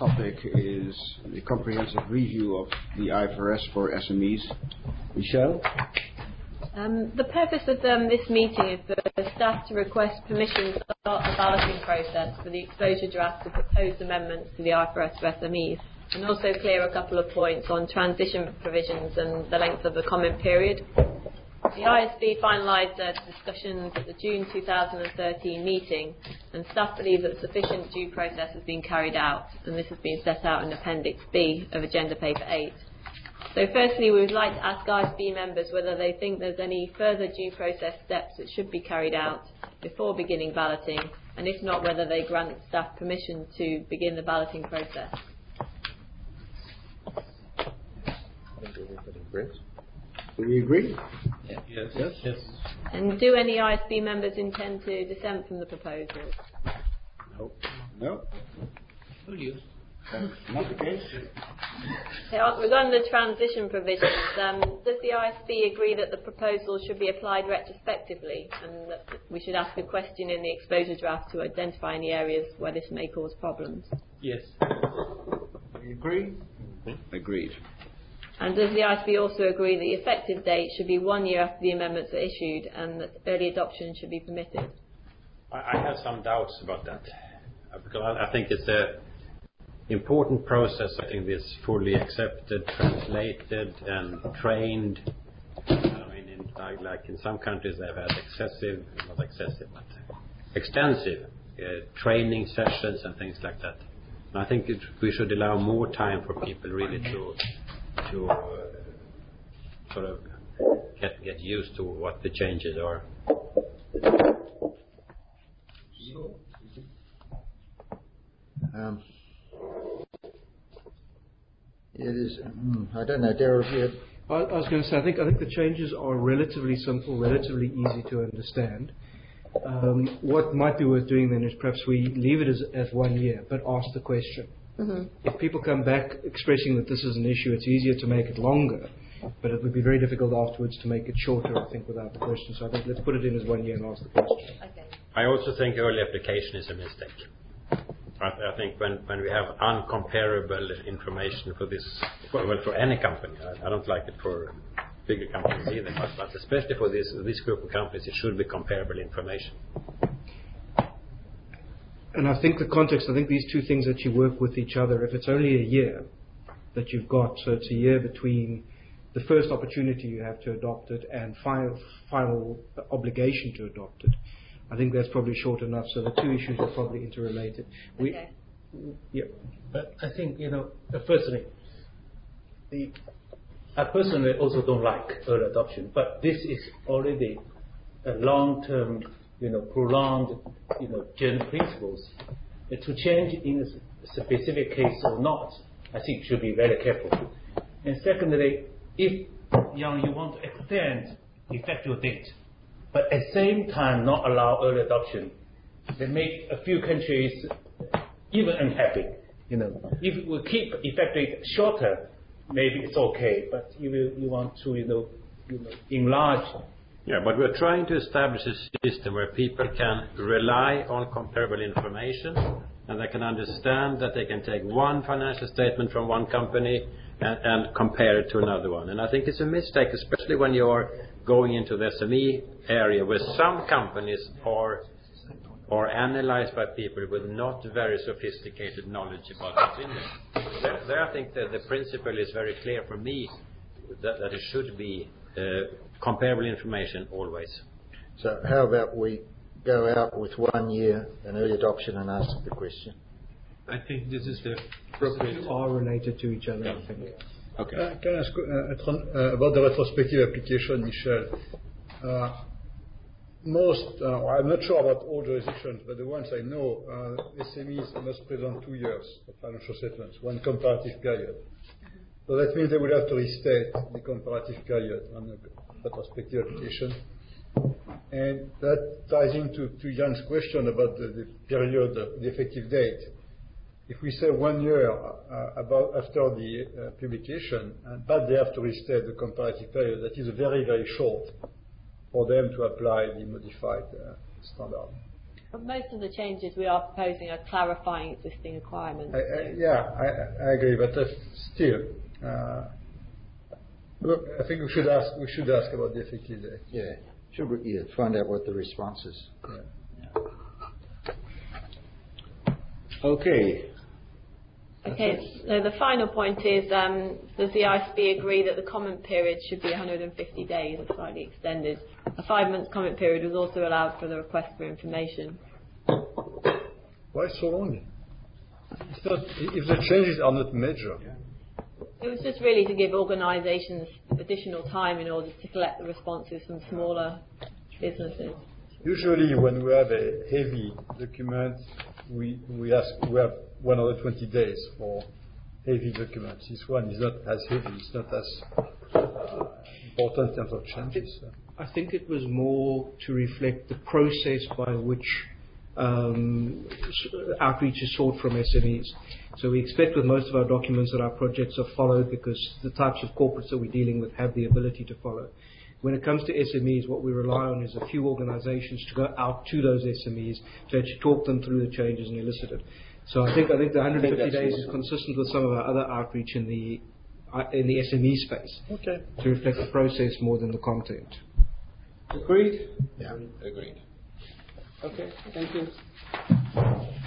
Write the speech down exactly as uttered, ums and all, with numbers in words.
topic is the comprehensive review of the I F R S for S M Es. Michelle? Um, the purpose of um, this meeting is for the staff to request permission to start the balloting process for the exposure draft to proposed amendments to the I F R S for S M Es, and also clear a couple of points on transition provisions and the length of the comment period. The I S B finalised their discussions at the June two thousand thirteen meeting, and staff believe that sufficient due process has been carried out, and this has been set out in Appendix B of Agenda Paper eight. So firstly, we would like to ask I S B members whether they think there's any further due process steps that should be carried out before beginning balloting, and if not, whether they grant staff permission to begin the balloting process. Do we agree? Yeah. Yes. Yes. Yes. And do any I S B members intend to dissent from the proposal? No. No. Who do you? Not the case. Okay, regarding the transition provisions, um, does the I S B agree that the proposal should be applied retrospectively, and that we should ask a question in the exposure draft to identify any areas where this may cause problems? Yes. We agree? Mm-hmm. Agreed. And does the I S B also agree that the effective date should be one year after the amendments are issued, and that early adoption should be permitted? I, I have some doubts about that, uh, because I, I think it's a important process, getting this fully accepted, translated, and trained. I mean, in, like, like in some countries, they've had excessive, not excessive, but extensive uh, training sessions and things like that. And I think it, we should allow more time for people really to to uh, sort of get get used to what the changes are. Um. It is. I don't know, Daryl. You I, I was going to say, I think I think the changes are relatively simple, relatively easy to understand. Um, what might be worth doing then is perhaps we leave it as, as one year, but ask the question. Mm-hmm. If people come back expressing that this is an issue, it's easier to make it longer, but it would be very difficult afterwards to make it shorter, I think, without the question. So I think let's put it in as one year and ask the question. Okay. I also think early application is a mistake. I think when, when we have uncomparable information for this, well, for any company, I, I don't like it for bigger companies either, but, but especially for this this group of companies, it should be comparable information. And I think the context, I think these two things actually work with each other. If it's only a year that you've got, so it's a year between the first opportunity you have to adopt it and final, final obligation to adopt it, I think that's probably short enough, so the two issues are probably interrelated. We, okay. Yeah. But I think, you know, firstly, the, I personally also don't like early adoption, but this is already a long-term, you know, prolonged, you know, general principles. Uh, to change in a specific case or not, I think should be very careful. And secondly, if you know, you want to extend the effective date, but at the same time not allow early adoption, they make a few countries even unhappy. You know, if we keep effective date shorter, maybe it's okay. But you will, you want to, you know, you know, enlarge. Yeah, but we're trying to establish a system where people can rely on comparable information, and they can understand that they can take one financial statement from one company and, and compare it to another one. And I think it's a mistake, especially when you're going into the S M E area, where some companies are are analyzed by people with not very sophisticated knowledge about what's in there. There, there I think that the principle is very clear for me that, that it should be uh, comparable information always. So how about we go out with one year and early adoption and ask the question? I think this is the appropriate. Are related to each other, I think. Okay. Uh, can I ask uh, uh, about the retrospective application, Michel? Uh, most, uh, I'm not sure about all jurisdictions, but the ones I know, uh, S M Es must present two years of financial statements, one comparative period. So that means they would have to restate the comparative period on the retrospective application. And that ties into to Jan's question about the, the period, the effective date. If we say one year uh, about after the uh, publication, uh, but they have to restate the comparative period, that is very, very short for them to apply the modified uh, standard. But most of the changes we are proposing are clarifying existing requirements. I, I, yeah, I, I agree, but uh, still, uh, look, I think we should ask. We should ask about the effective date. Yeah, should we, yeah, find out what the response is. Yeah. Okay. Okay, so the final point is, um, does the I S B agree that the comment period should be one hundred fifty days or slightly extended? A five-month comment period was also allowed for the request for information. Why so long? It's not, if the changes are not major. It was just really to give organisations additional time in order to collect the responses from smaller businesses. Usually, when we have a heavy document, we we ask we have one hundred twenty days for heavy documents. This one is not as heavy. It's not as uh, important in terms of changes. I think it was more to reflect the process by which um, outreach is sought from S M Es. So we expect with most of our documents that our projects are followed because the types of corporates that we're dealing with have the ability to follow. When it comes to S M Es, what we rely on is a few organizations to go out to those S M Es to actually talk them through the changes and elicit it. So I think I think the one hundred fifty days is consistent with some of our other outreach in the uh, in the S M E space. Okay. To reflect the process more than the content. Agreed? Yeah. Agreed. Okay, thank you.